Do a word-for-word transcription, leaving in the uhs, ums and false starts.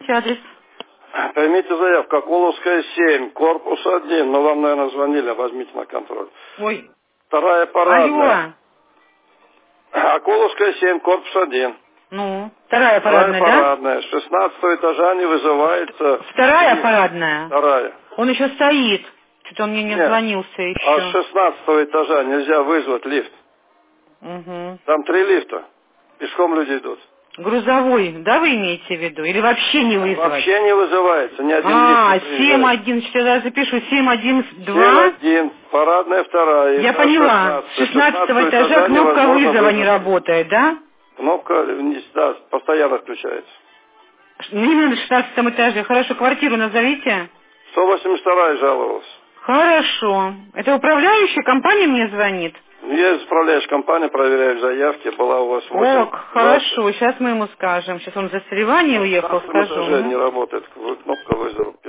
Скажите адрес. Поймите заявку, Акуловская, семь, корпус один. Но вам, наверное, звонили, возьмите на контроль. Ой. Вторая парадная. Алло. Акуловская, семь, корпус один. Ну, вторая парадная, Вторая да? парадная. С шестнадцатого этажа не вызывается. Вторая И... парадная? Вторая. Он еще стоит. Что-то он мне не Нет. звонился еще. А с шестнадцатого этажа нельзя вызвать лифт. Угу. Там три лифта. Пешком люди идут. Грузовой, да, вы имеете в виду? Или вообще не вызвать? Вообще не вызывается, ни один а, лифт не семь приезжает. один, что я запишу, семь один два. семь один, парадная вторая. Я поняла. С шестнадцатого этажа кнопка вызова не работает, да? Кнопка, да, постоянно включается. Ну, именно на шестнадцатом этаже. Хорошо, квартиру назовите. сто восемьдесят вторая жаловалась. Хорошо. Это управляющая компания мне звонит? Я управляющая компания, проверяю заявки, была у вас восемь. Ок, хорошо, сейчас мы ему скажем. Сейчас он за соревнование уехал, скажу. уже не работает кнопка вызова.